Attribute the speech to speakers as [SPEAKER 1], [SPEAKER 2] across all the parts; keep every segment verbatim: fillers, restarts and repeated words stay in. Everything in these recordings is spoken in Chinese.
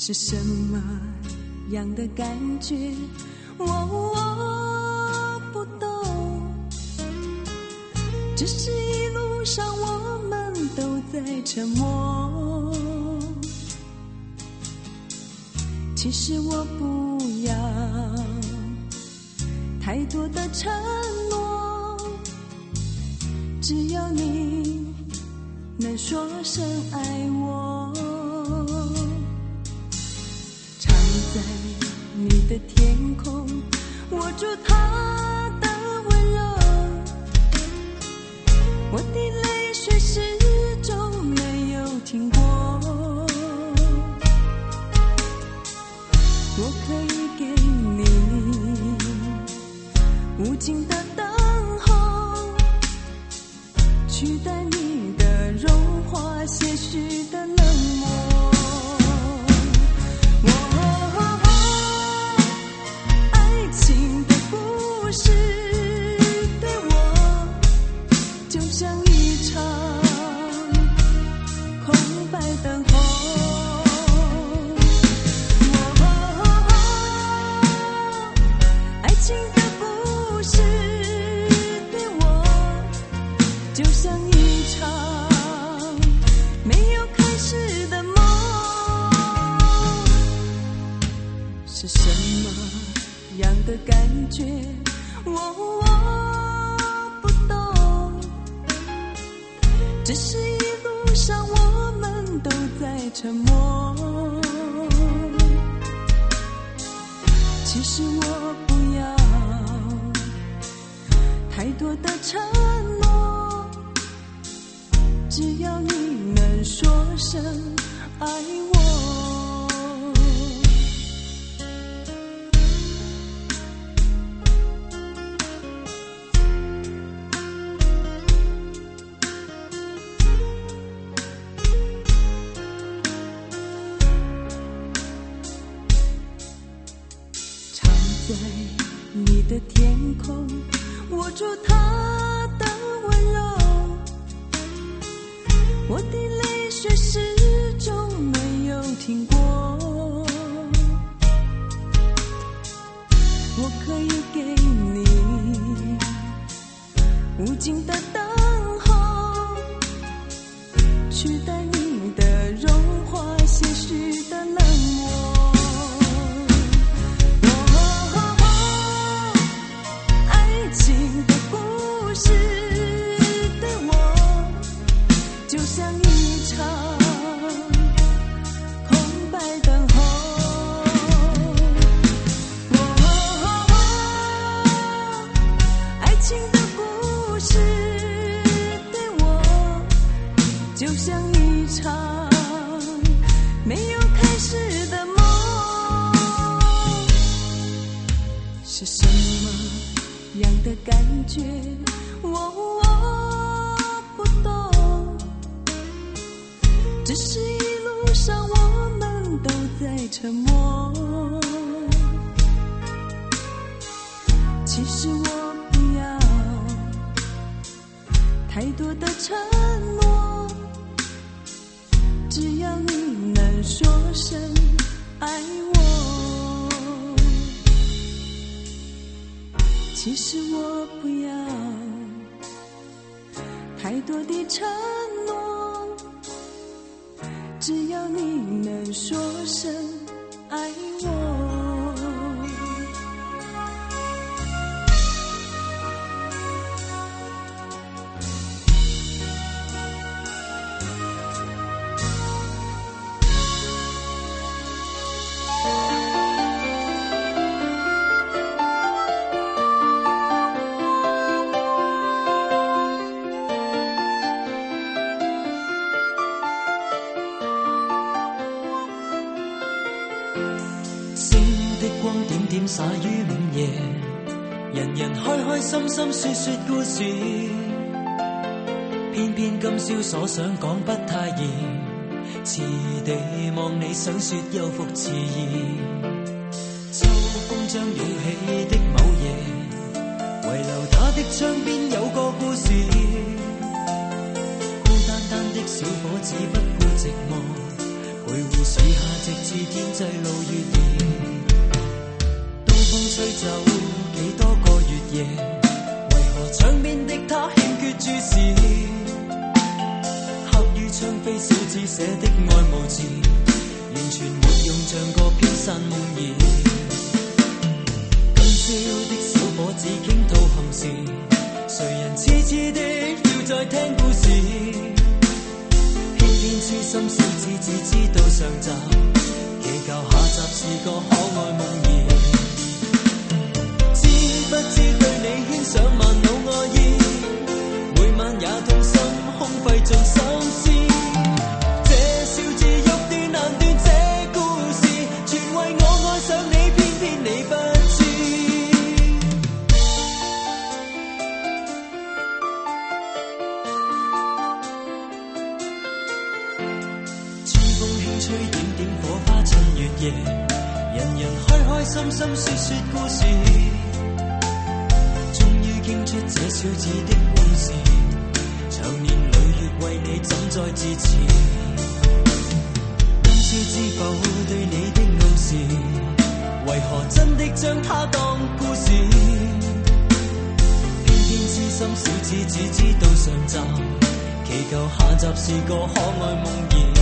[SPEAKER 1] 是什么样的感觉？我我不懂，只是一路上我们都在沉默。其实我不要太多的承诺，只要你能说声爱我。藏在你的天空，握住它的温柔，我的泪水始终没有停过。我可以给你无尽的等候，取代你的融化，些许的冷漠。爱情的故事对我就像一场空白等候。爱情的故事对我就像一场没有开始的梦。是什么样的感觉？我我不懂，只是一路上我们都在沉默。其实我不要太多的承诺，只要你能说声爱我。在你的天空，握住它的温柔，我的泪水始终没有停过。我可以给你无尽的等候，取代你的融化，些许的冷漠。爱情的故事对我就像一场空白等候。爱情的故事对我就像一场没有开始的梦。是什么样的感觉？我我不懂，只是一路上我们都在沉默。其实我不要太多的承诺，只要你能说声爱我。其实我不要太多的承诺，只要你能说声爱我。
[SPEAKER 2] 灑於午夜，人人開開心心說說故事，偏偏今宵所想講不太易，遲地望你想說又復遲疑。秋風將揚起的某夜，遺留他的窗邊有個故事，孤單單的小伙子不顧寂寞，徘徊樹下直至天際注視，刻於窗扉小字寫的愛無字，完全沒用像個飄散夢兒。今宵的小伙子傾吐憾事，誰人痴痴的要再聽故事？偏偏痴心小子只知道上集，祈求下集是個可愛夢兒。知不知對你牽上萬縷愛意，每晚也痛心空費盡心思。這小子欲斷難斷這故事，全為我愛上你，偏偏你不知。春風輕吹點點火花襯月夜，人人開開心心說說故事，終於傾出這小子的往事，長年累月為你怎再自持？今宵知否對你的暗示，為何真的將它當故事？偏偏痴心小子只知道上集，祈求下集是個可愛夢兒。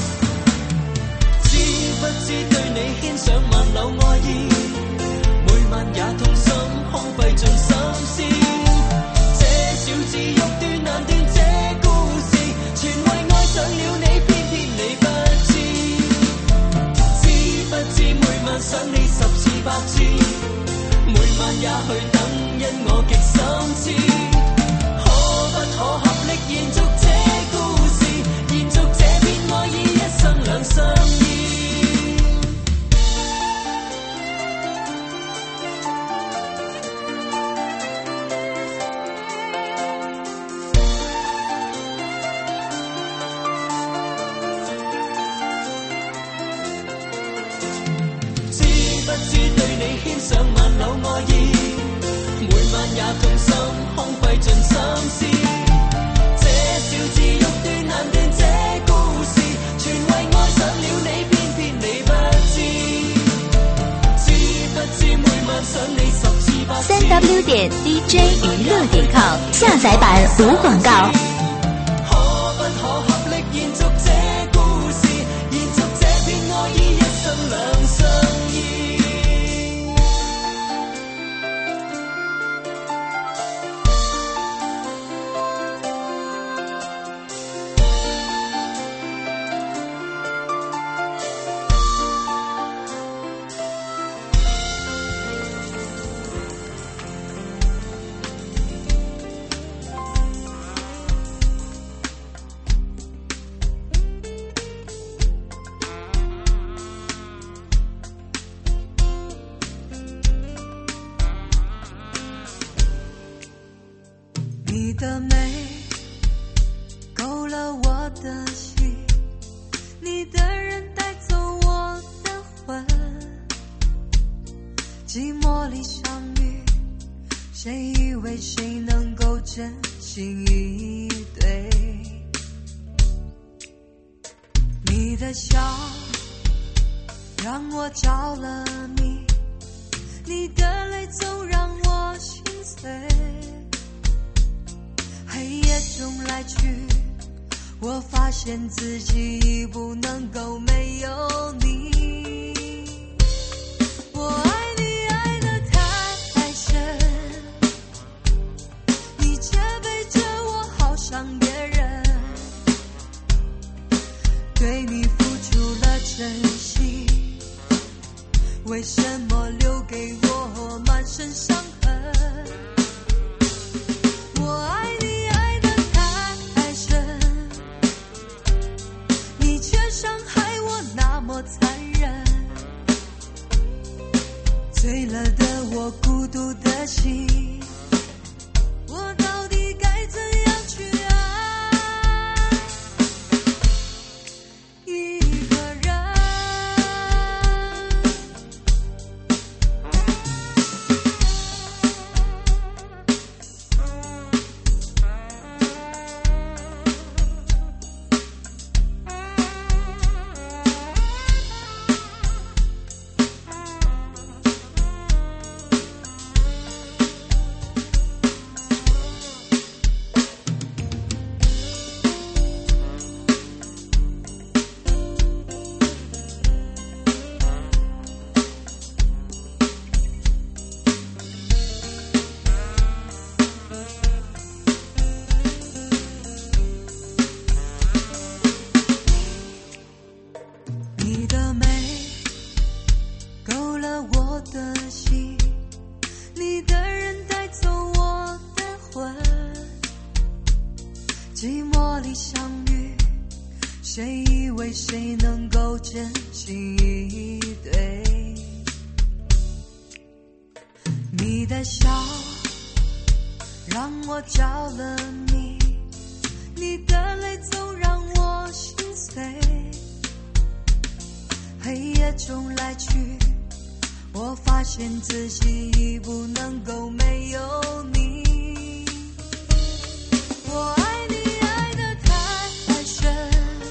[SPEAKER 2] 知不知對你牽上萬縷愛意，每晚也痛心空費盡心思。這小子欲斷難斷這故事，全為愛上了你，偏偏你不知。知不知每晚想你十次百次，每晚也去等，因我極心知。可不可合力延續這故事，延續這片愛意，一生兩相依。牽上萬縷愛意，每晚也痛心空費盡心思。這小子欲斷難斷這故事，全為愛上了你，偏偏你不知。知不知每晚想你十次百次。
[SPEAKER 3] 三 w 點 d j 娱樂點 com 下載版無廣告。
[SPEAKER 2] 可不可合力延續這故事，延續這片愛意，一生兩相依。
[SPEAKER 1] 你的美勾了我的心，你的人带走我的魂，寂寞里相遇，谁以为谁能够真心以对？你的笑让我着了迷，你的泪总让我心碎。黑夜中来去，我发现自己已不能够没有你。我爱你爱得太深，你却背着我好伤别人，对你付出了真心，为什么留给我满身伤痕？我爱你伤害我那么残忍，醉了的我孤独的心，我到底该怎样去爱一个人？ 寂寞里相遇，谁以为谁能够真心以对？你的笑让我着了迷，你的泪总让我心碎。黑夜中来去，我发现自己已不能够没有你。我爱你爱得太深，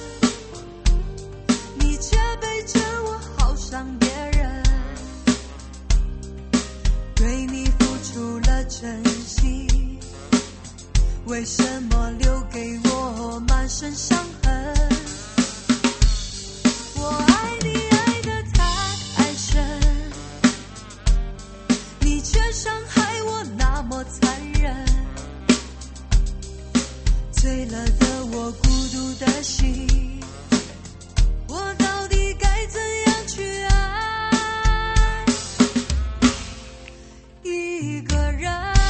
[SPEAKER 1] 你却背着我好伤别人，对你付出了真心，为什么留给我满身伤痕？我爱你爱得太深，你却伤害我那么残忍，醉了的我，孤独的心，我到底该怎样去爱一个人？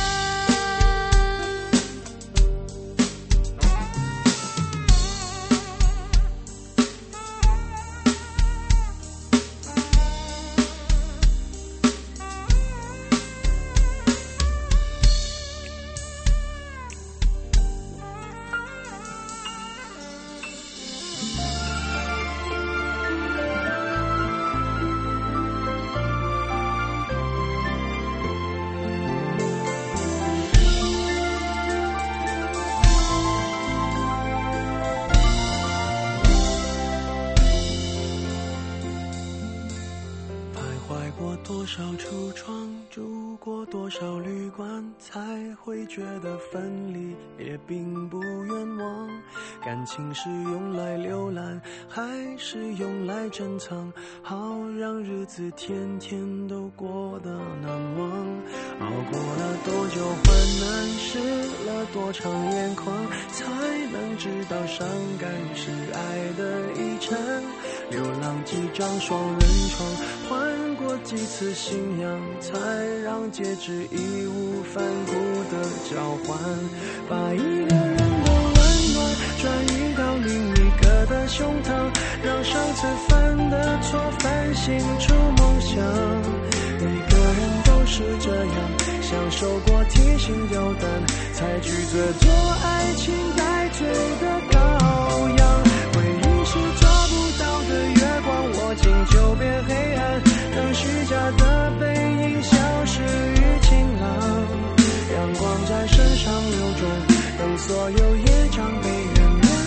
[SPEAKER 4] 多少橱窗，住过多少旅馆，才会觉得分离也并不冤枉。感情是用来浏览，还是用来珍藏？好让日子天天都过得难忘。熬过了多久患难，湿了多长眼眶，才能知道伤感是爱的遗产。流浪几张双人床，换过几次信仰，才让戒指义无反顾的交换。把一个人的温暖转移到另一个的胸膛，让上次犯的错反省出梦想。每个人都是这样，享受过提心吊胆，才拒绝做爱情戴罪的羔羊。回忆是抓不到的月光，握紧就变黑暗，等虚假的背影消失于晴朗。阳光在身上流转，等所有业障被原谅。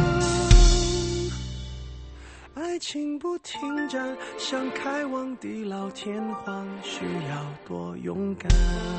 [SPEAKER 4] 爱情不停站，想开往地老天荒，需要多勇敢。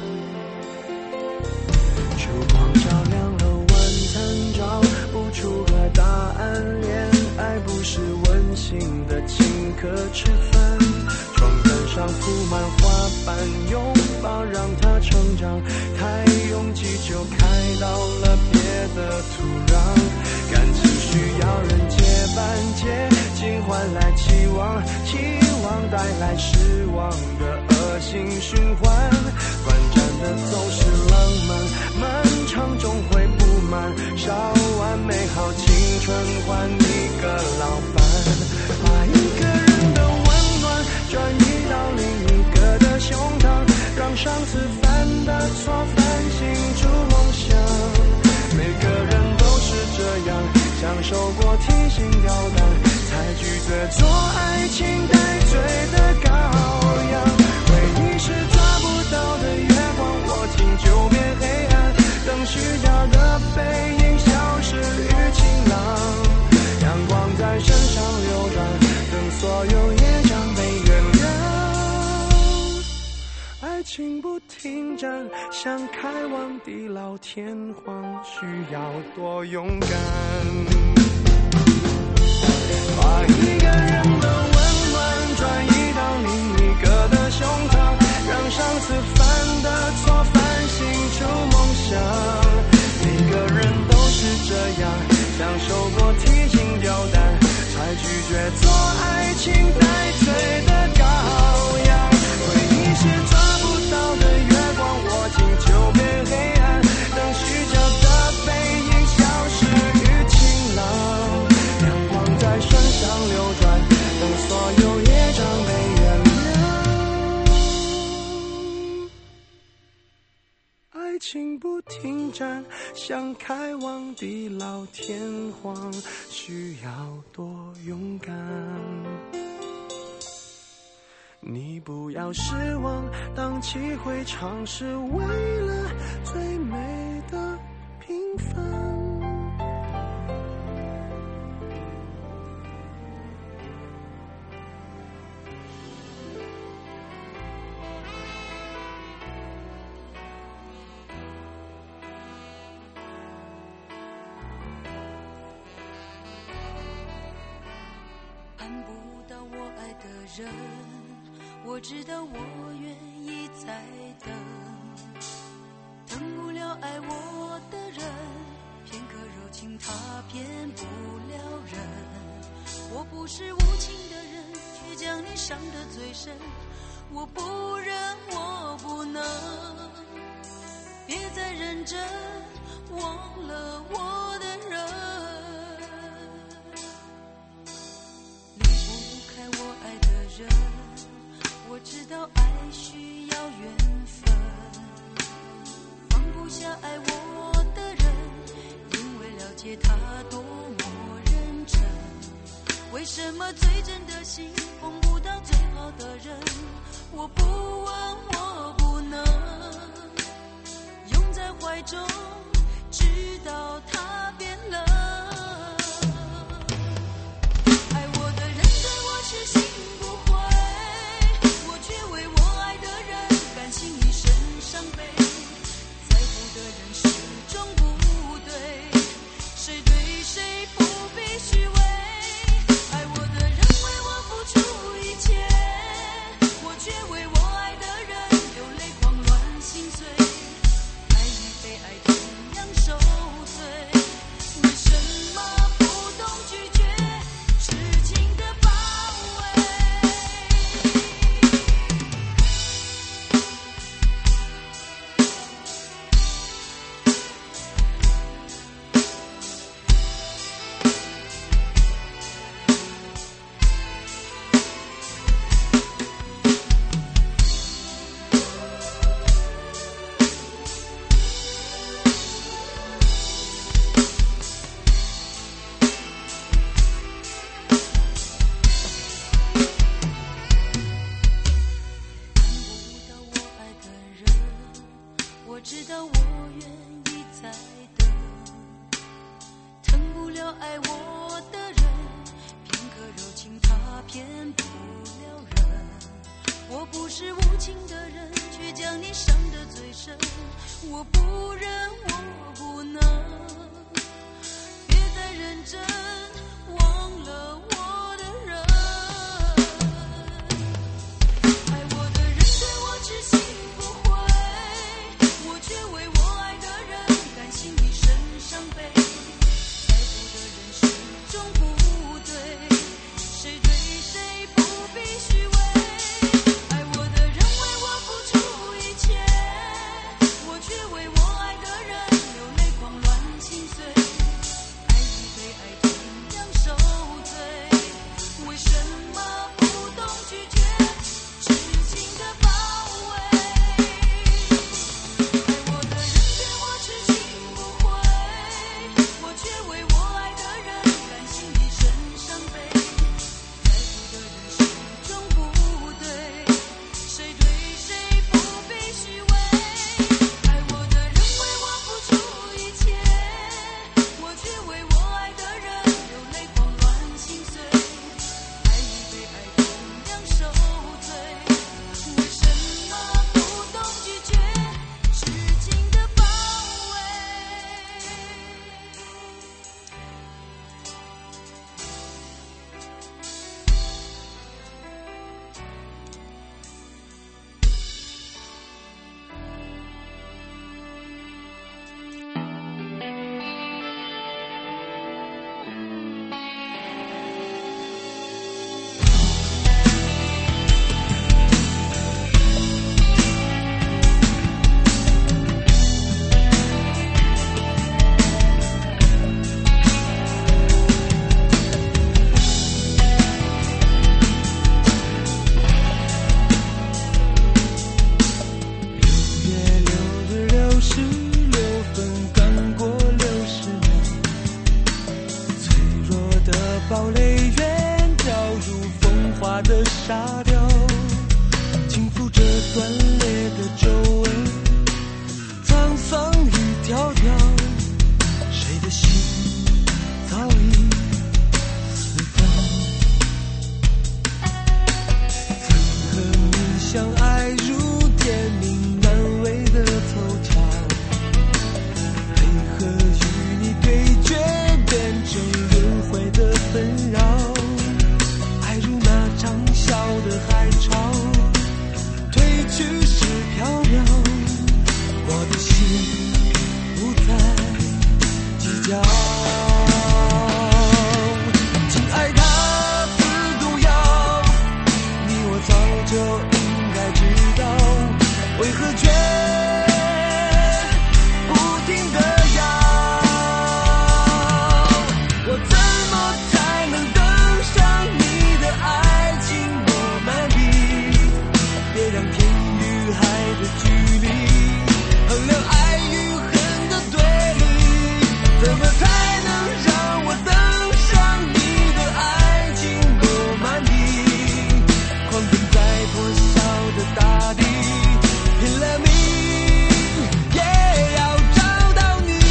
[SPEAKER 4] 烛光照亮了晚餐，找不出个答案，恋爱不是温馨的请客吃饭。床单上铺满花瓣，拥抱让它成长，太拥挤就开到了别的土壤。感情需要人接班，接近换来期望，期望带来失望的恶性循环。短暂的总是浪漫，漫长终会不满，烧完美好青春换一个老伴。把一个人的温暖转移到另一个的胸膛，让上次犯的错反省出梦想。每个人都是这样，享受过提心吊胆，才拒绝做爱情戴罪的羔羊。回忆是抓不到的月光，握紧就变黑暗，等虚假的背影消失于晴朗。阳光在身上流转，等所有业障被原谅。爱情不停站，想开往地老天荒，需要多勇敢。把一个人的温暖转移到另一个的胸膛，让上次犯的错反省出梦想。每个人都是这样，享受过提心吊胆，才拒绝做爱情戴罪的羔羊。回忆是抓不到的月光，握紧就变黑暗，等虚假的背影消失站，想开往地老天荒，需要多勇敢。你不要失望，荡气回肠是为了最美的平凡。
[SPEAKER 1] 盼不到我爱的人，我知道我愿意再等，等不了爱我的人，片刻柔情他骗不了人。我不是无情的人，却将你伤得最深，我不忍我不能，别再认真忘了我的人，离不开我爱的人，我知道爱需要缘分，放不下爱我的人，因为了解他多么认真。为什么最真的心碰不到最好的人？我不问我不能，拥在怀中直到他变冷。爱我的人对我痴心不悔，我却为我爱的人甘心一生伤悲。在乎的人始终不对，谁对谁不必虚伪。爱我的人为我付出一切，我却为我爱的人流泪狂乱心碎。爱与被爱同
[SPEAKER 4] 堡垒远掉入风化的沙雕，轻抚着断裂的皱纹，沧桑一条条，谁的心早已死分。曾和你相爱如天命难违的凑巧，为何与你对决变成轮回的纷扰？爱如那长啸的海潮，退去时飘渺，我的心不再计较。亲爱它似毒药，你我早就应该知道，为何却不停地摇？我怎么才能登上你的爱情诺曼底？别让天与海的距离衡量爱与恨的对立，怎么才能让我登上你的爱情诺曼底？狂奔在破晓的大地，拼了命也要找到你。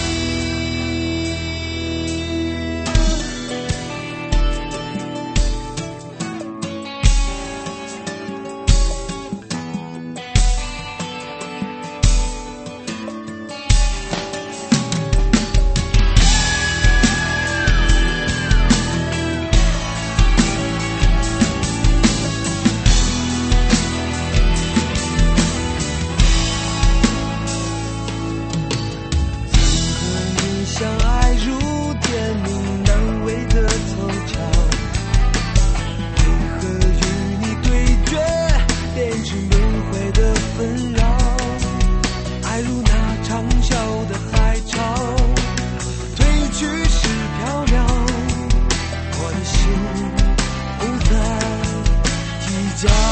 [SPEAKER 4] 相爱如天命难违的凑巧，为何与你对决变成轮回的纷扰？爱如那长啸的海潮，退去时飘渺，我的心不再计较。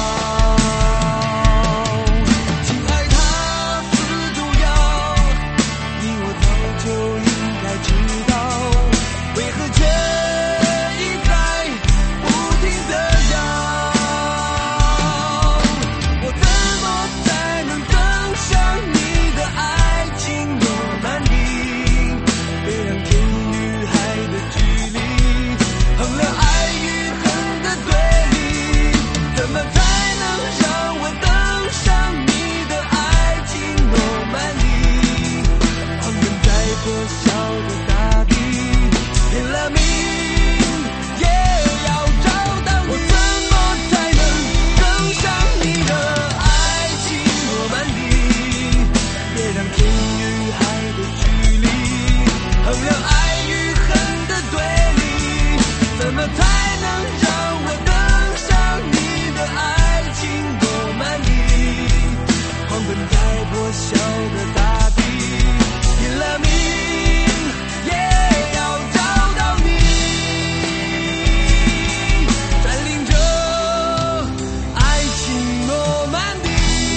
[SPEAKER 4] 亲爱它似毒药，你我早就应该知道，为何却一再不停地摇？我怎么才能登上你的爱情诺曼底？别让天与海的距离衡量爱与恨的对立，怎么才能让我登上你的爱情诺曼底？狂奔在破晓的大地，拼了命也要找到你。我怎么才能登上你的爱情诺曼底？别让天与海的距离衡量爱与恨的对立，怎么才能让我登上你的爱情诺曼底？狂奔在破晓的大地，拼了命也要找到你，占领着爱情诺曼底。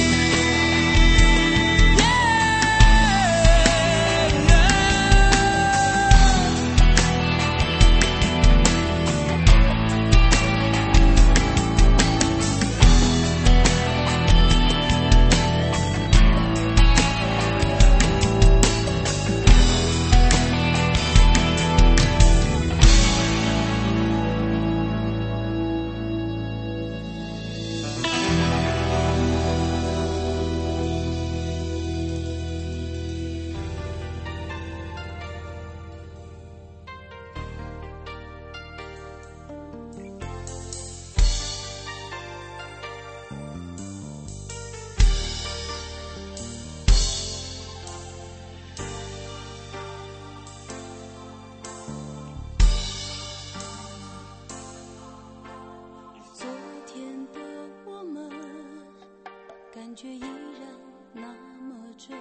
[SPEAKER 1] 昨天的我们，感觉依然那么真。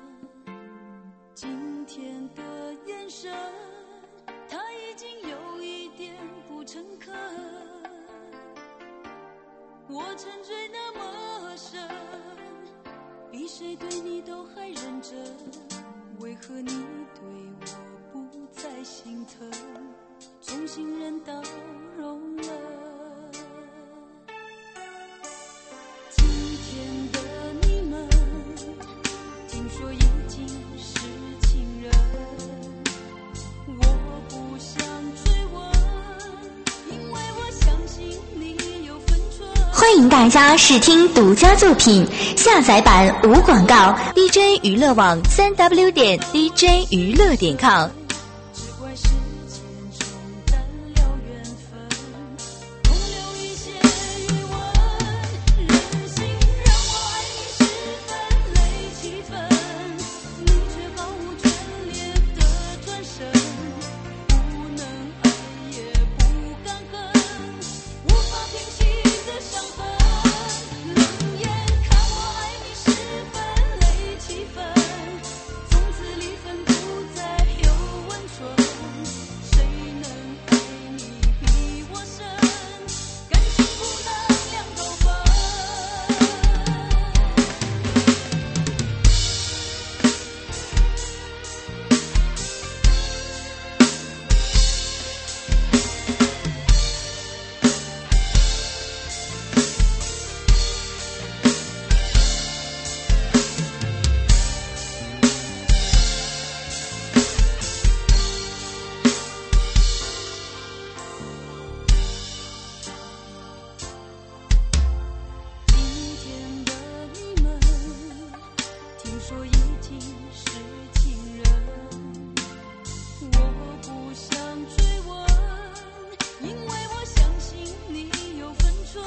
[SPEAKER 1] 今天的眼神，它已经有一点不诚恳。我沉醉那么深，比谁对你都还认真，为何你对我不再心疼？总是心人倒融了。今天的你们，听说已经是情人，我不想追问，因为我相信你有分寸。
[SPEAKER 3] 欢迎大家试听独家作品，下载版无广告 ，D J 娱乐网三 W 点 D J 娱乐点 com。
[SPEAKER 1] 只怪时间冲淡了缘分，空留一些余温。任性让我爱你十分累七分，你却毫无眷恋的转身，不能爱也不敢恨，无法平息的伤痕。冷眼看我爱你十分累七分，从此离分不再有温存。谁能爱你比我深？感情不能两头分。今天的你们，听说已经是情人，我不想追问，因为我相信你有分寸。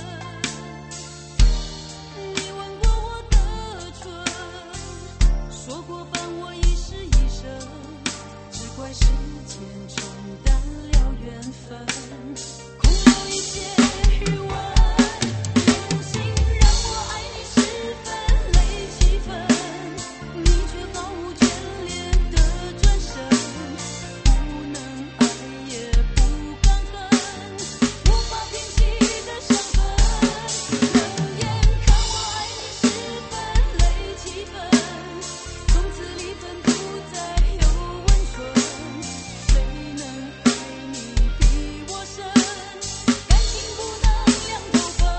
[SPEAKER 1] 你吻过我的唇，说过伴我一世一生，只怪时间冲淡了缘分，空留一些余温。任性让我爱你十分累七分，你却毫无眷恋的转身，不能爱也不敢恨，无法平息的伤痕。冷眼看我爱你十分累七分，从此离分不再有温存。谁能爱你比我深？感情不能两头分。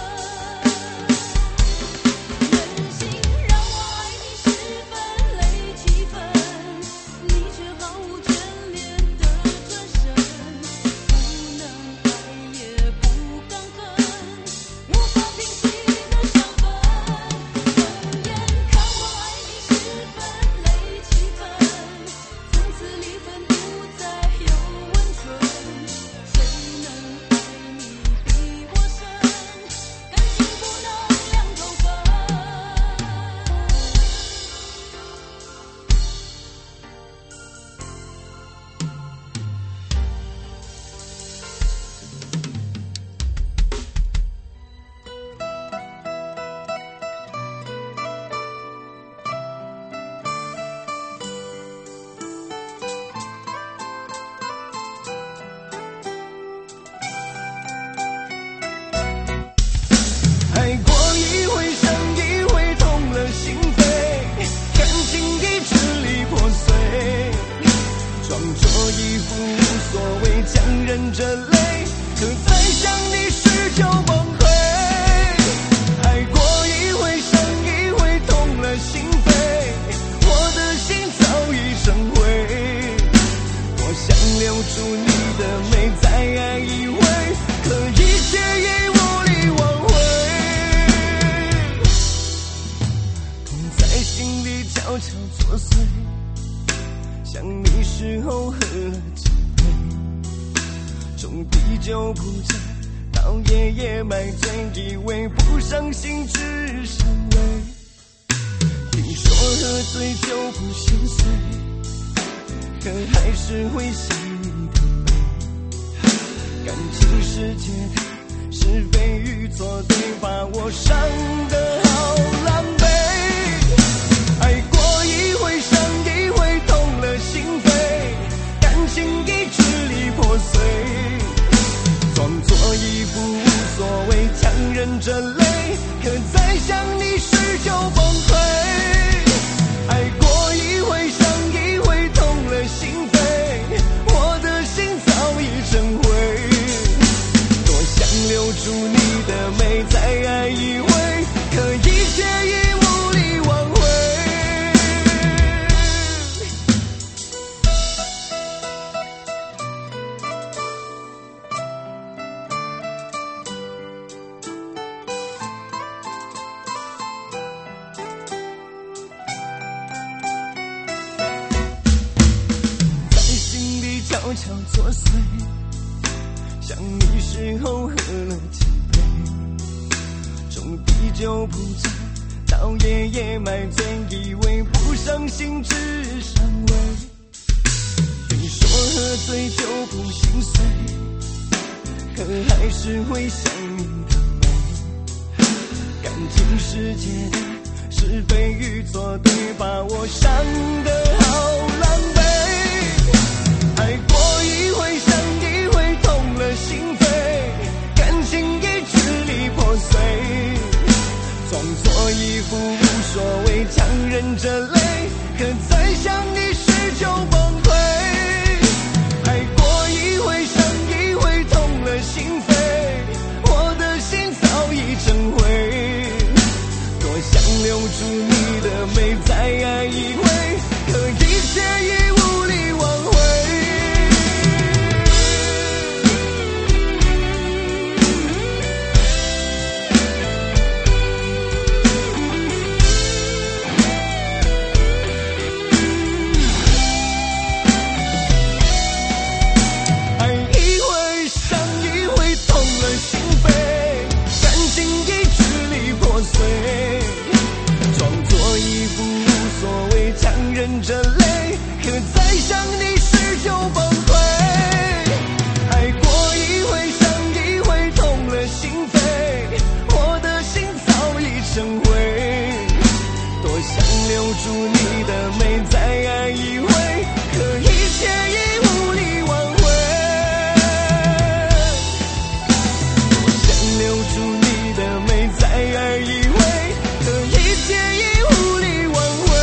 [SPEAKER 1] 任性让我爱你十分累七分，你却毫无眷恋的转身，不能爱也不敢恨，无法平息的伤痕。冷眼看我爱你十分累七分，从此离分不再有温存。谁能爱你比我深？感情不能两头分。
[SPEAKER 4] 爱过一回伤一回痛了心扉，感情一支离破碎，装作一副无所谓，强忍着泪，可再想你时就崩溃。爱过一回伤一回痛了心扉，我的心早已生灰，我想留住你的美，再爱一回，可一切已无力挽回。在心里悄悄作祟，想你时候喝了几杯，从滴酒不沾到夜夜买醉，以为不伤心只伤胃。听说喝醉就不心碎，可还是会想你的美。感情世界的是非与错对，把我伤得好狼狈。爱过一回伤一回痛了心扉，感情一支离破碎，装作一副无所谓，强忍着泪，可再想你时就崩溃。爱过一回伤一回痛了心扉，我的心早已悄作祟，想你时候喝了几杯，从滴酒不醉到夜夜买醉，以为不伤心只伤胃。谁说喝醉就不心碎，可还是会想你的美。感情世界的是非与错对，把我伤得好狼狈。爱过一回伤一回，痛了心扉，感情一支离破碎，装作一副无所谓，强忍着泪，可再想你时就崩溃。爱过一回伤一回，痛了心扉，我的心早已成灰，多想留住你的美，再爱一回，可一切已无力挽回。忍着泪，可再想你时就崩溃。爱过一回伤一回，痛了心扉，我的心早已成灰，多想留住你的美，再爱一回，可一切已无力挽回。多想留住你的美，再爱一回，可一切已无力挽回。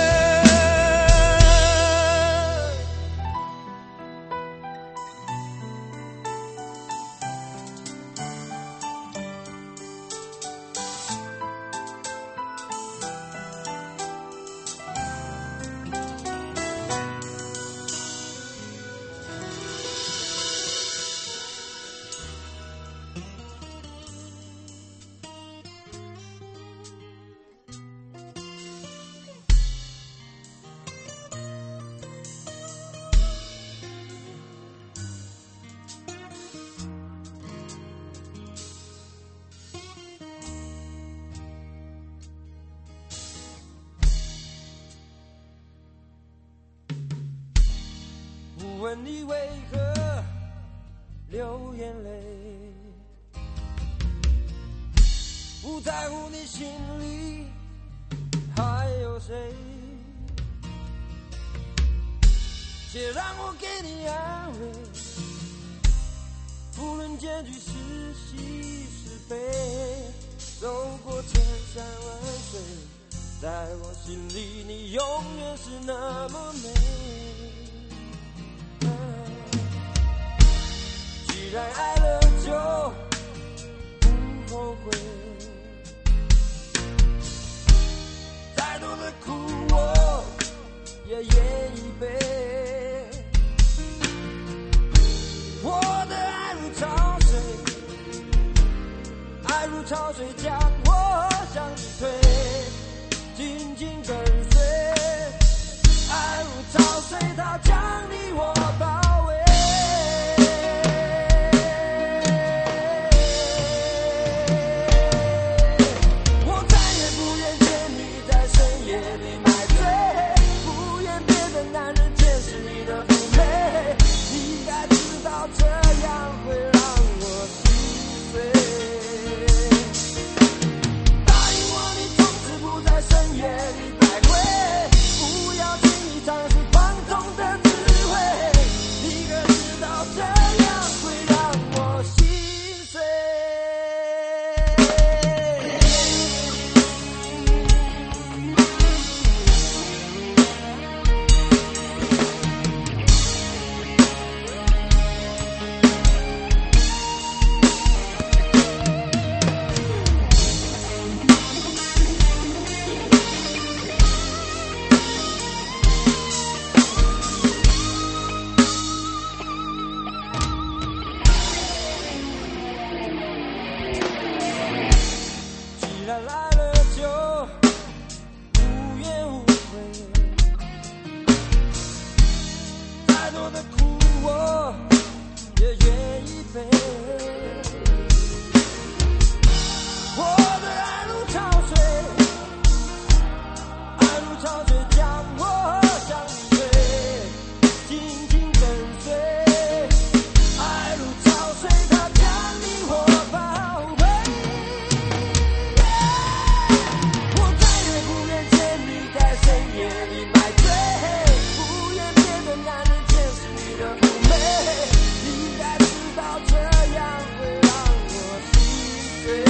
[SPEAKER 5] 问你为何流眼泪，不在乎你心里还有谁，且让我给你安慰，不论结局是喜是悲，走过千山万水，在我心里你永远是那么美。既然爱了就不后悔，再多的苦我也咽一杯。我的爱如潮水，爱如潮水将我向你推，紧紧跟随。爱如潮水，它将你我包围。这样会让我心碎。答应我，你从此不在深夜里徘徊，不要轻易尝试放纵的滋味。你可知道这样会让我心碎？来了就无怨无悔，再多的苦我却愿意飞。我的爱如潮水，爱如潮水将我向你推，紧紧跟随。爱如潮水，它将你我包围。我再也不愿见你在深夜里买醉，不愿别的男人见识你的妩媚。你该知道这样会让我心碎。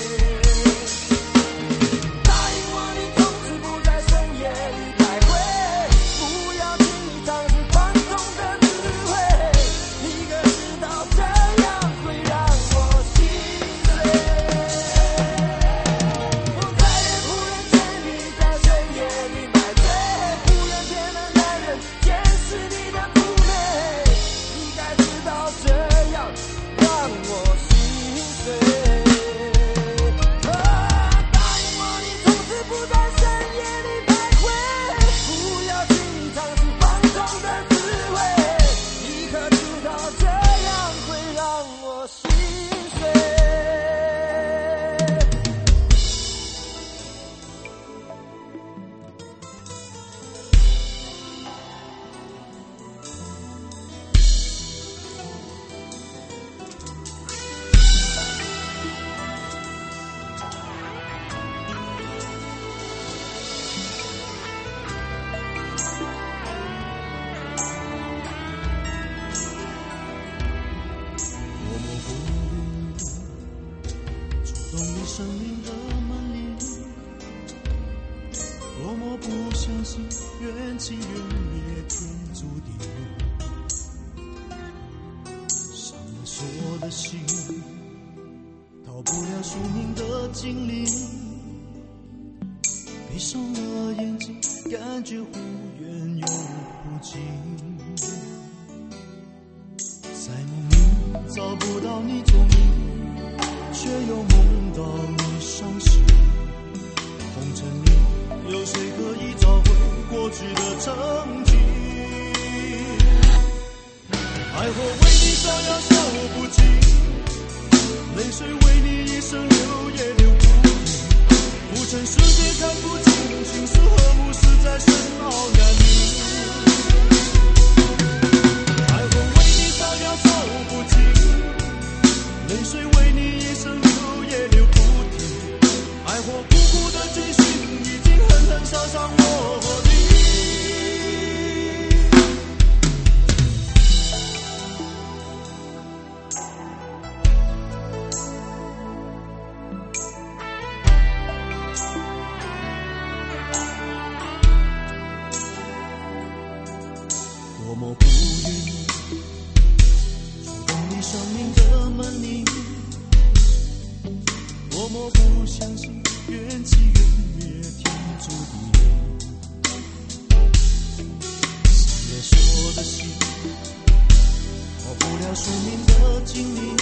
[SPEAKER 5] 答应我，你从此不在深夜里徘徊，不要轻易尝试放纵的滋味。你可知道这样会让我心碎。我再也不愿见你在深夜里买醉，不愿别的男人见识你的妩媚。你该知道这样让我心碎。啊，答应我，你从此不在深夜里徘徊，不要轻易尝试放纵的滋味。你可知道这样会让我心碎。
[SPEAKER 6] 多么不愿触动你生命的门铃，多么不相信缘起缘灭天注定，伤了所的心，逃不了宿命的精灵，闭上了眼睛，感觉忽远又忽近。在梦里找不到你踪影，却又梦到你伤心。红尘里有谁可以找回过去的曾经？爱火为你烧要烧不尽，泪水为你一生流也流不停。浮沉世界看不清，情是和睦是在深奥难明。要烧不尽，泪水为你一生流也流不停。爱火苦苦的追寻，已经狠狠烧伤我和你。多么不愿生命的门铃，多么不相信缘起缘灭天注定。伤了所的心，逃不了宿命的精灵，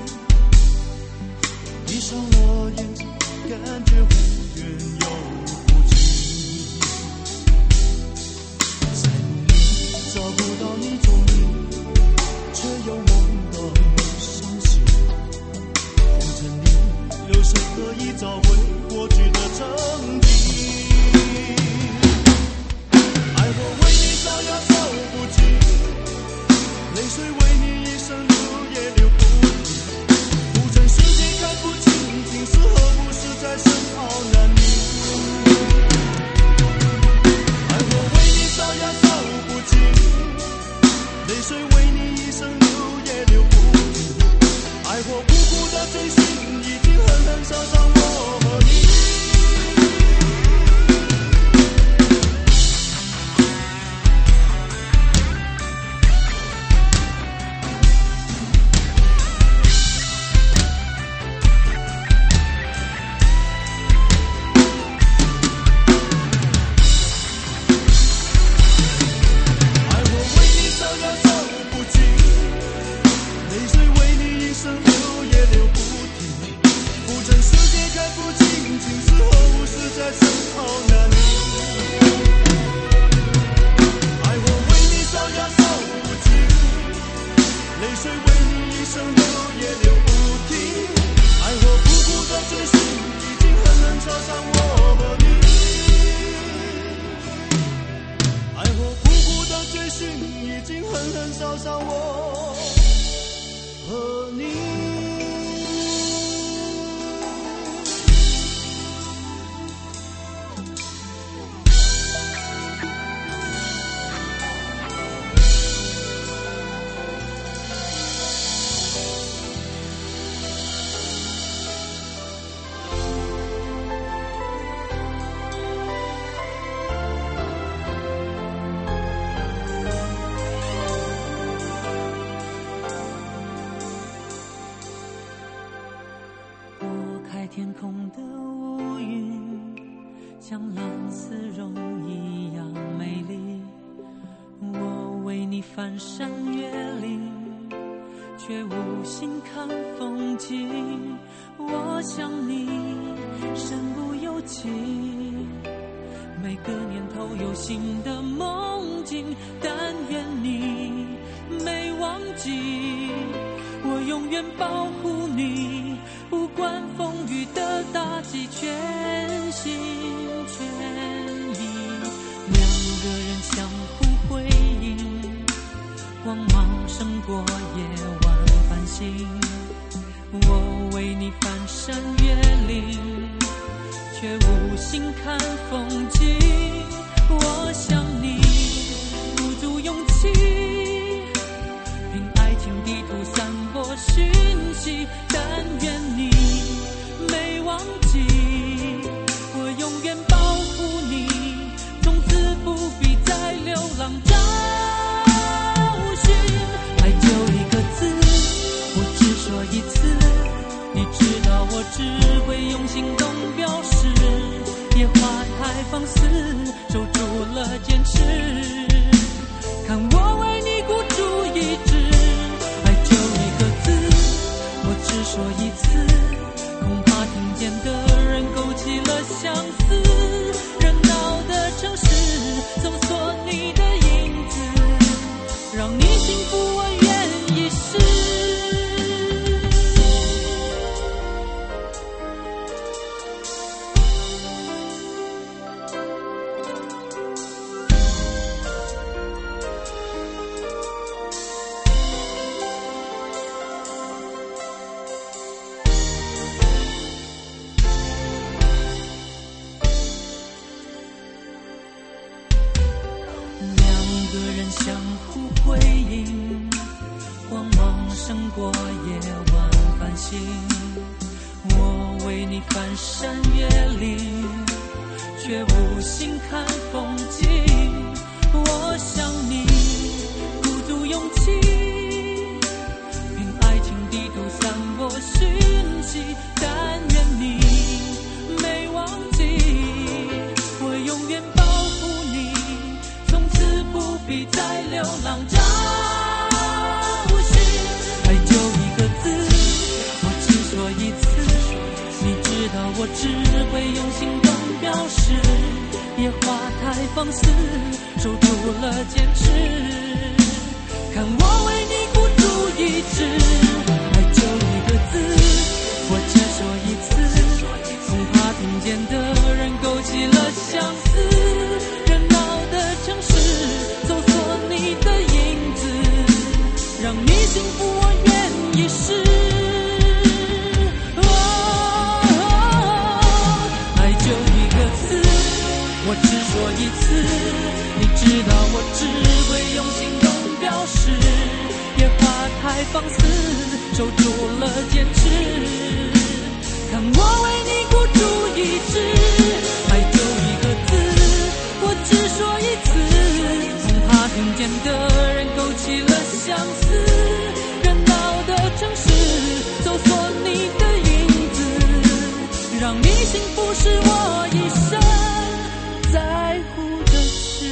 [SPEAKER 6] 闭上了眼睛，感觉忽远又忽近。在梦里找不到你踪影，却又梦到你伤心。红尘里有谁可以找回过去的曾经？爱火为你烧要烧不尽，泪水为你一生流也流不停。浮沉世界看不清，情是和睦是在深奥难明。爱火为你烧要烧不尽，泪水为你一生流也流不停。爱火苦苦的追寻，已经狠狠烧伤我和你。爱火为你烧要烧不尽，泪水为你一生流也流不停。浮沉世界看经狠狠烧伤我和你。
[SPEAKER 2] 天空的乌云像蓝丝绒一样美丽，我为你翻山越岭，却无心看风景。我想你身不由己，每个年头有新的梦境，但愿你没忘记，我永远保护你，不管风雨的打击，全心全意。两个人相互辉映，光芒胜过夜晚繁星。我为你翻山越岭，却无心看风景。我想你不足勇气，凭爱情地图散播讯息，但愿你没忘记，我永远保护你，从此不必再流浪找寻。爱就一个字，我只说一次，你知道我只会用行动表示，野花太放肆，守住了坚持，看我为你孤注一掷。爱就一个字，我只说一次，恐怕听见的人勾起了相思，热闹的城市搜索你的影子，让你幸福我愿意试。相互辉映，光芒胜过夜晚繁星。我为你翻山越岭，却无心看风景。我想你鼓足勇气，凭爱情地图散播讯息，但愿你没忘记，我永远保护你，从此不必再流浪找寻。爱就一个字，我只说一次，你知道我只会用行动表示，野花太放肆，守住了坚持，看我为你孤注一掷。爱就一个字，我只说一次，恐怕听见的人勾起了相思，热闹的城市搜索你的影子，让你幸福我愿意试。哦，爱就一个字，我只说一次，你知道我只会用行动表示，野花太放肆，守住了坚持，看我为你孤注一掷。爱就一个字，我只说一次，恐怕听见的人勾起了相思，热闹的城市搜索你的影子，让你幸福是我一生在乎的事。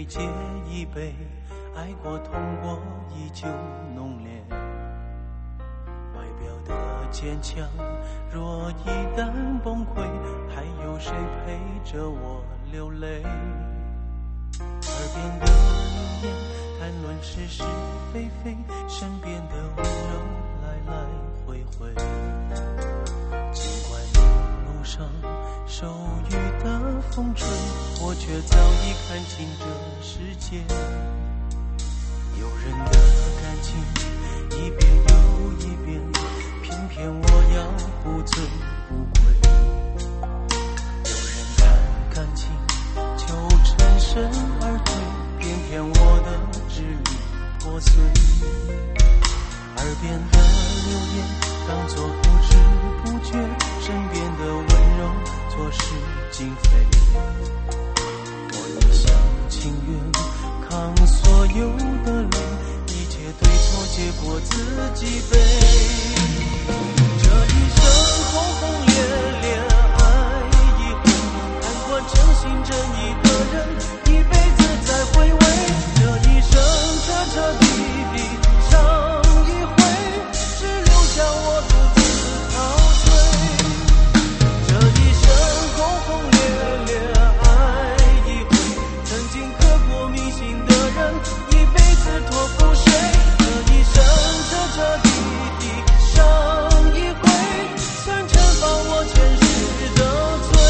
[SPEAKER 7] 界一杯，爱过痛过依旧浓烈。外表的坚强，若一旦崩溃，还有谁陪着我流泪？耳边的流言谈论是是非非，身边的温柔来来回回。尽管路上受雨的风吹，我却早已看清这世界。有人的感情一遍又一遍，偏偏我要不醉不归。有人看感情就全身而退，偏偏我的支离破碎。耳边的流言当作不知不觉，身边的温柔错失经费。我一厢情愿扛所有的泪，一切对错结果自己背。这一生轰轰烈烈爱一回，看惯真心真意的人一辈子在回味。这一生彻彻底底伤一回，只留下我独自陶醉。这一生轰轰烈烈爱一回，曾经刻骨铭心的人一辈子托付谁？这一生彻彻底底伤一回，算惩罚我前世的罪。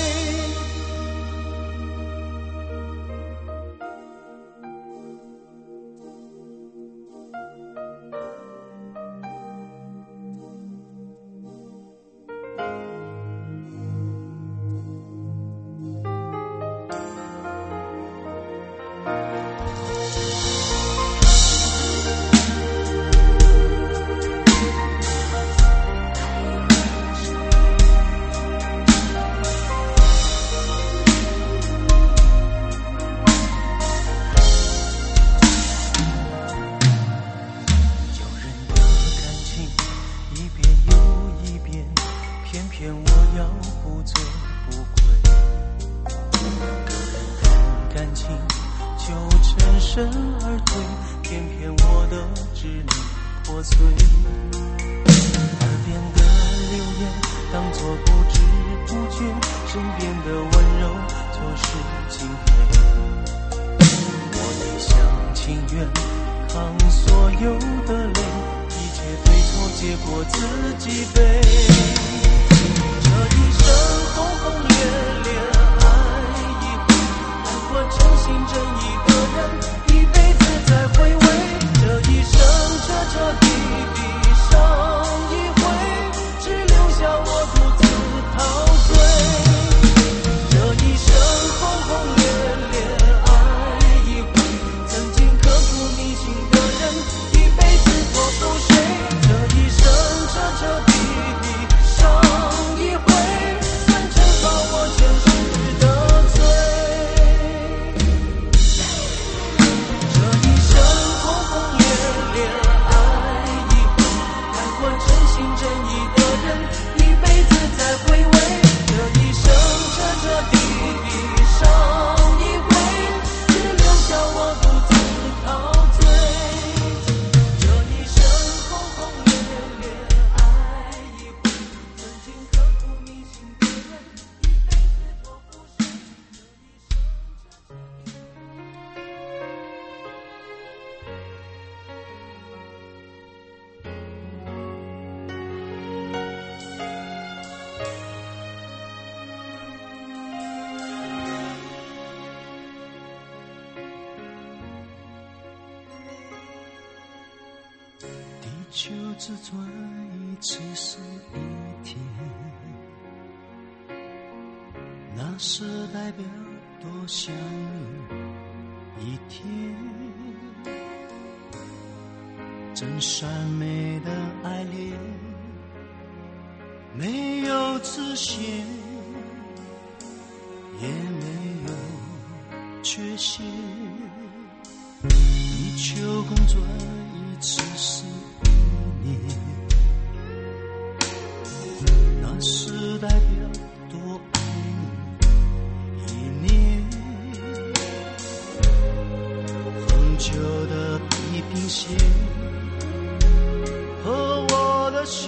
[SPEAKER 2] 就只转一次是一天，那是代表多想你一天。真善美的爱恋，没有自限，也没有缺陷。地球公转一次是那是代表多爱你一年。
[SPEAKER 6] 的心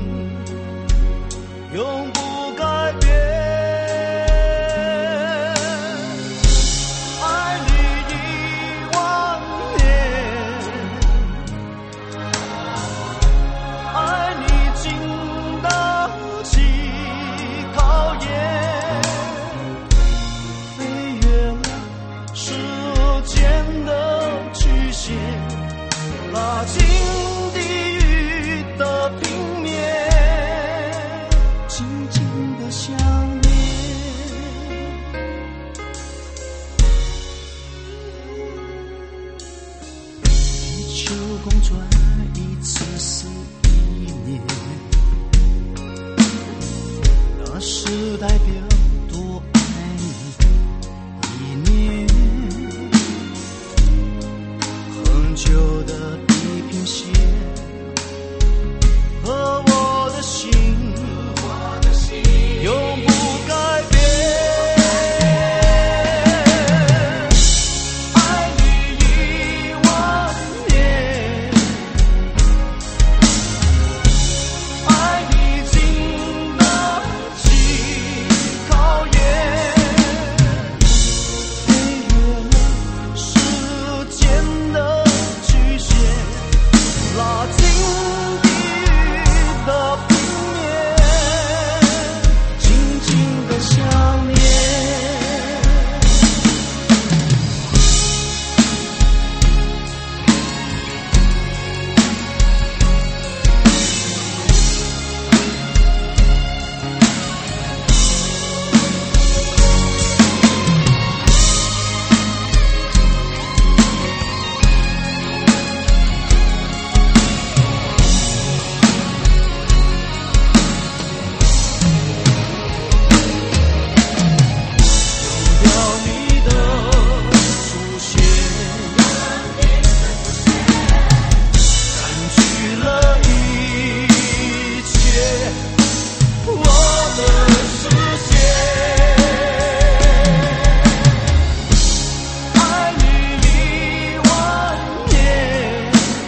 [SPEAKER 6] 永不改变。爱你一万年，爱你经得起考验，飞越了时间的曲线，拉近地狱的平面，紧紧的相恋。地球公转一次是一年，那是代表多爱你一年。很久的地平线和我的心永不改变。爱你一万年，爱你经得起考验，飞越了时间的曲线，拉近地狱的平面，紧紧的相恋。要你的出现，占据了一切我的视线。爱你一万年，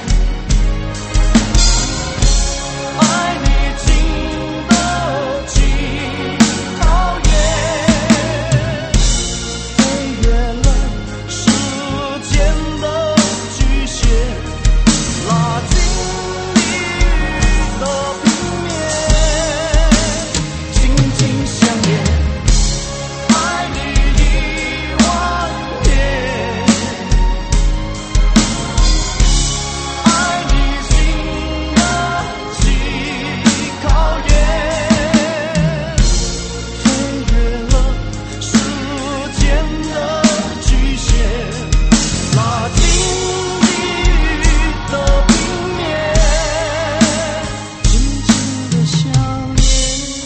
[SPEAKER 6] 爱你经得起考验，飞越了时间的曲线，拉近地狱的平面，紧紧相连。爱你一万年，爱你经得起考验，飞越了时间的曲线，拉近地狱的平面，紧紧的相连。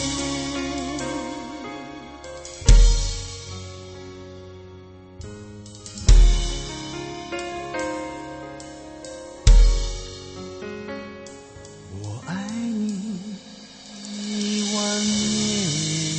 [SPEAKER 6] 我爱你一万年。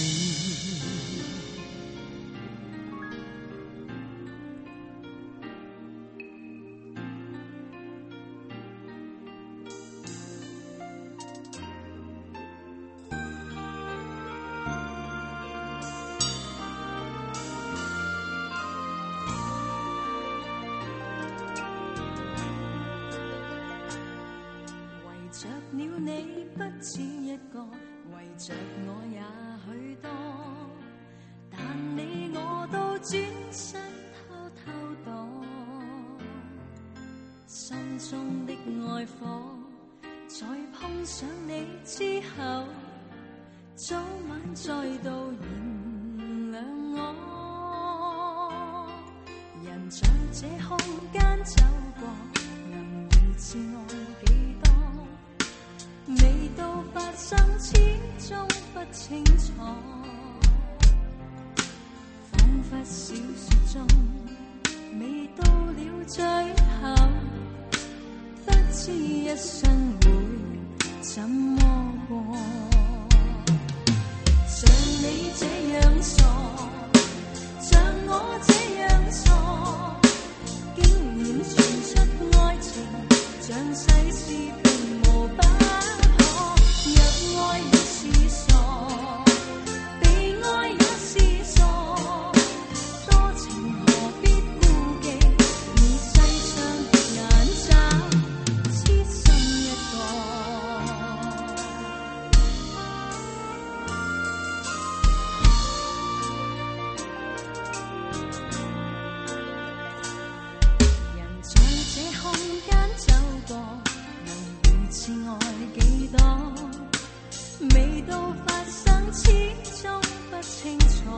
[SPEAKER 1] 為着了你不止一個，為着我也許多，但你我都轉身偷偷躲，心中的愛火在碰上你之後，早晚再度燃亮我。人在這空間走過，能維持愛幾多？未到發生，始終不清楚。彷彿小說中，未到了最後，不知一生會怎麼過。像你這樣傻，像我這樣傻，竟然傳出愛情，像世事並無不可。 是爱几多，未到发生始终不清楚，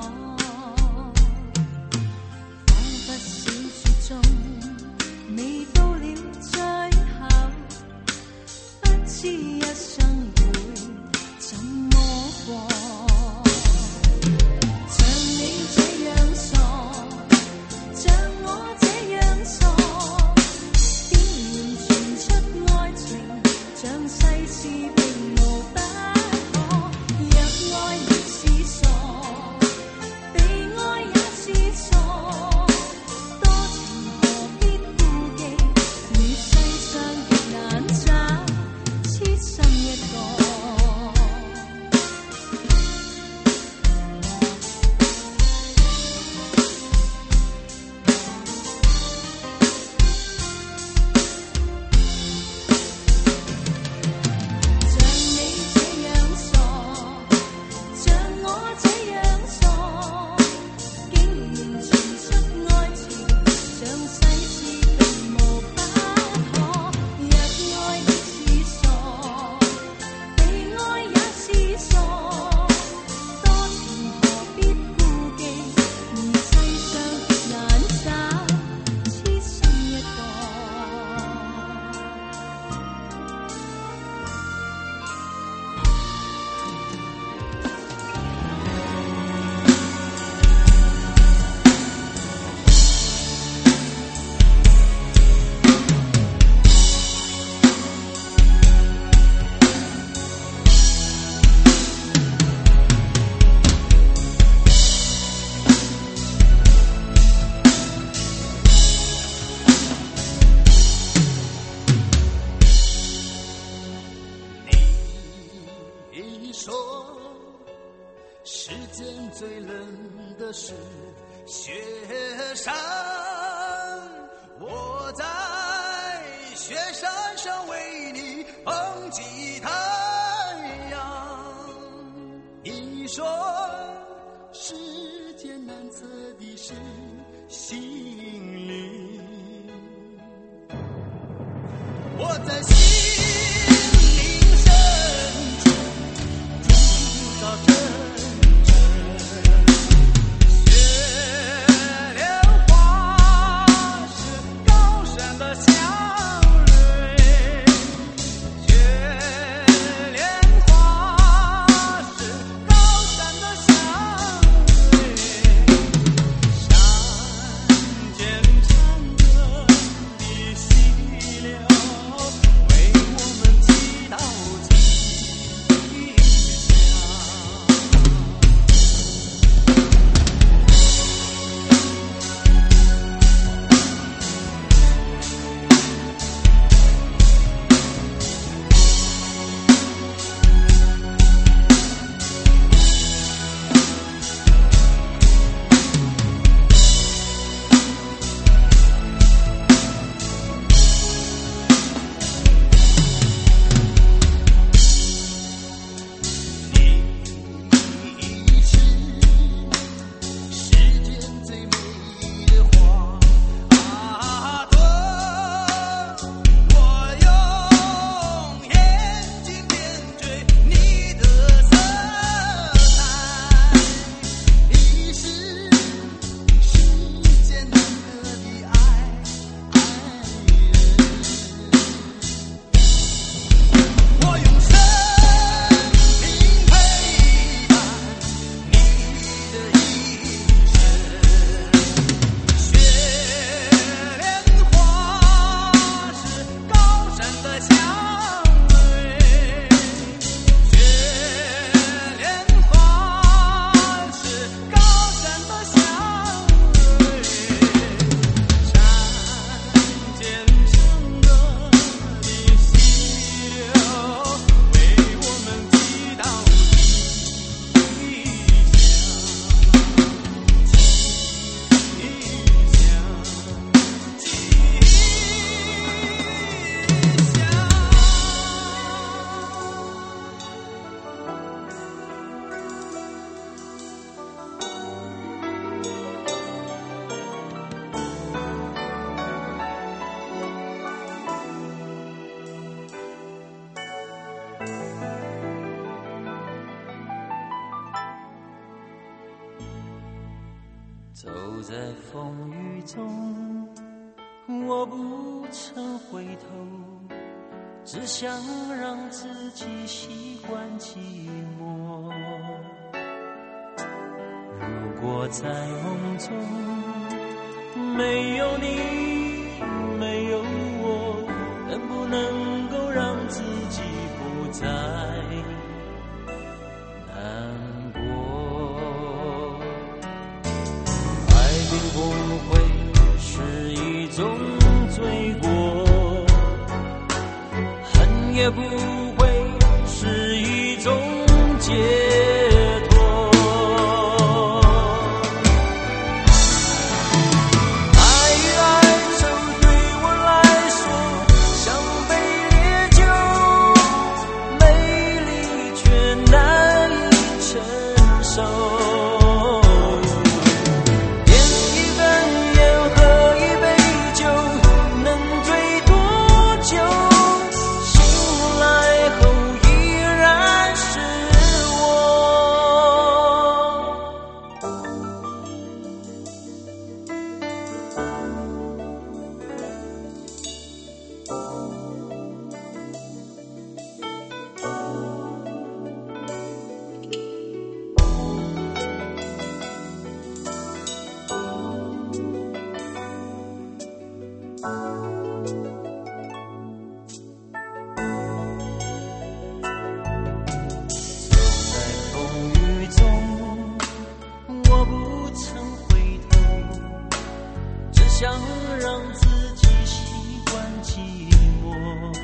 [SPEAKER 1] 仿佛小说中未到了最後，不知一生會怎麼過。像你這樣傻，像我這樣傻，點能傳出愛情，像世事並無不可。若愛亦是傻，被愛也是傻，多情何必顧忌，你世上極難找痴心一個。
[SPEAKER 6] 雪莲花是高山的香蕊，雪
[SPEAKER 2] 走在风雨中，我不曾回头，只想让自己习惯寂寞。如果在梦中没有你，没有我，能不能够让自己不再难过？爱并不会是一种罪过，恨也不会是一种解脱。爱与哀愁对我来说像杯烈酒，美丽却难以承受。点一根烟喝一杯酒，能醉多久？醒来后依然是我。在风雨中，我不曾回头，只想让自己习惯寂寞。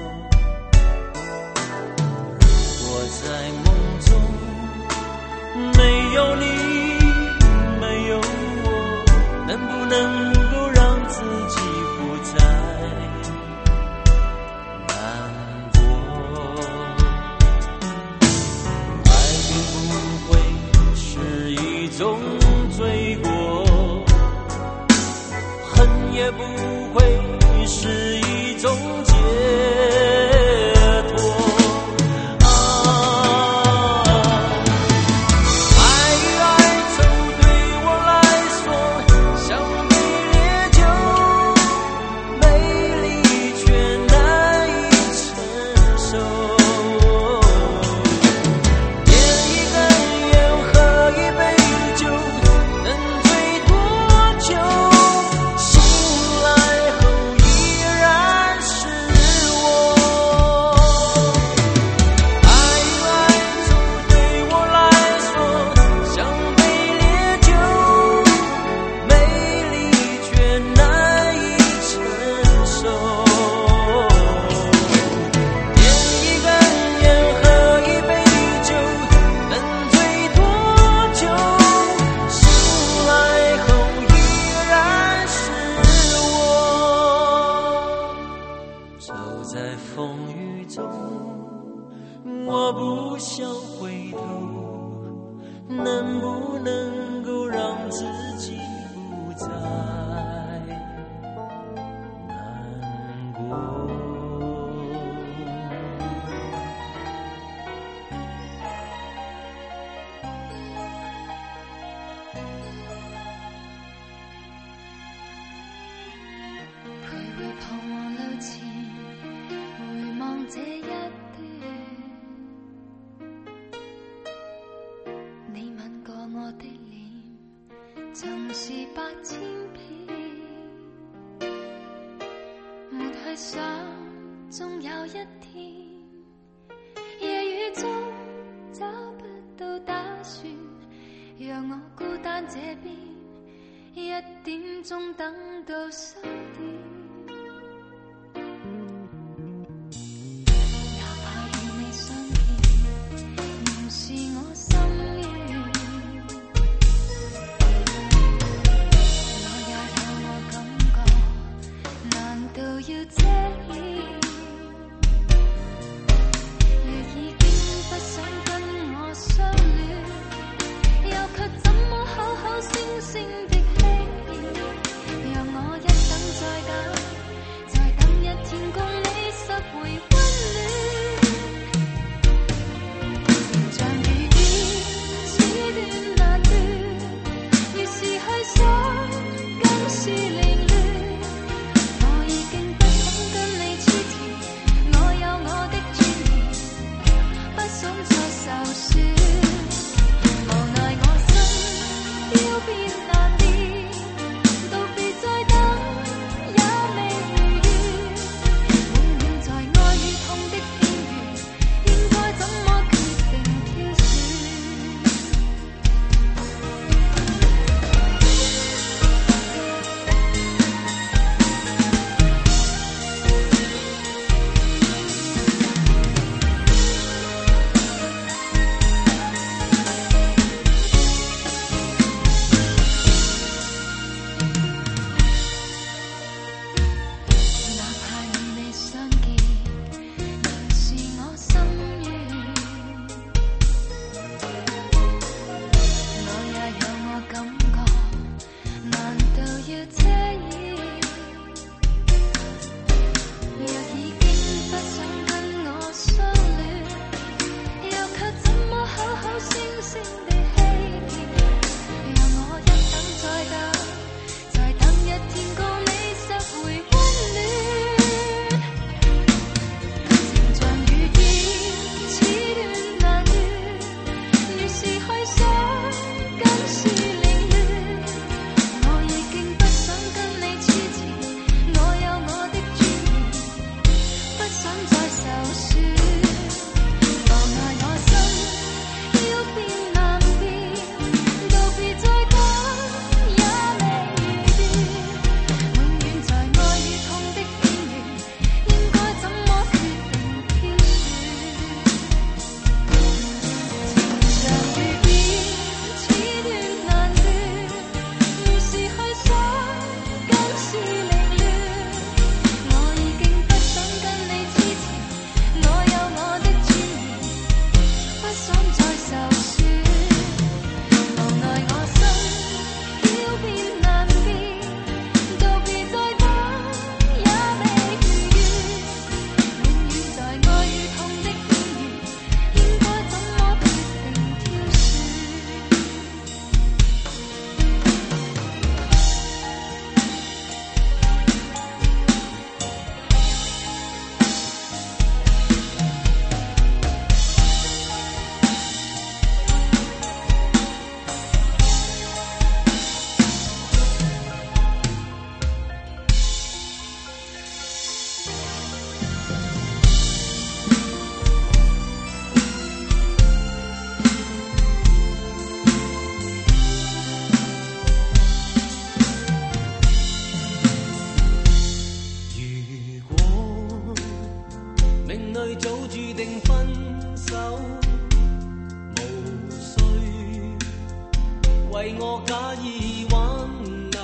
[SPEAKER 2] 如果在梦中没有你，没有我，能不能够让自己不再难过？爱并不会是一种罪过，恨也不会是一种解脱。啊，爱与哀愁对我来说像杯烈酒，美丽却难以承受。点一根烟喝一杯酒，能醉多久？醒来后依然是我。爱与哀愁对我来说像杯烈酒，美丽却难以承受。点一根烟喝一杯酒，能醉多久？醒来后依然是我。走在风雨中，我不想回头，能不能够让自己不再难过？
[SPEAKER 8] 徘徊彷徨路前，回望这一段。你吻过我的脸，曾是百千遍。没去想，终有一天，夜雨中找不到打算，让我孤单这边，一點鐘等到三點。哪怕與你相見，仍是我心願。我也有我感覺，難道要遮掩？若已經不想跟我相戀，又卻怎麼口口聲聲的欺騙，讓我一等再等。
[SPEAKER 2] 为我假意挽留。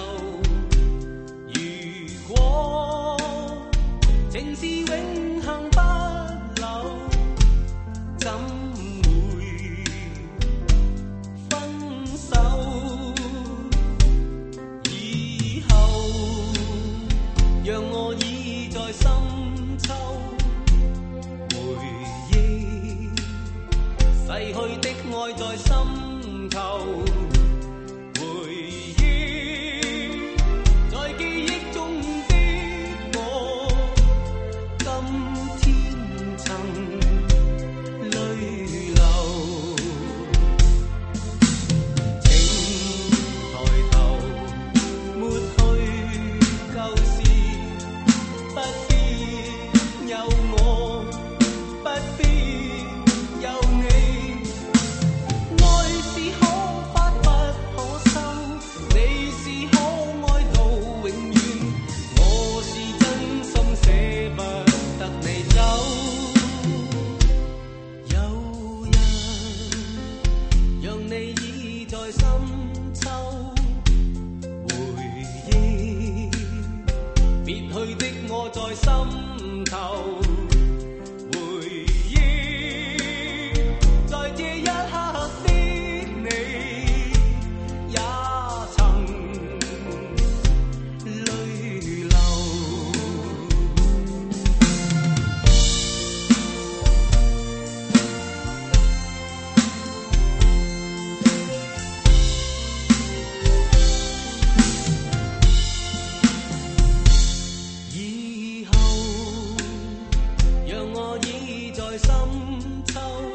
[SPEAKER 2] 如果情是永恒不朽，怎會分手？以後讓我倚在深秋，回憶逝去的愛在心頭。以後讓我倚在深秋。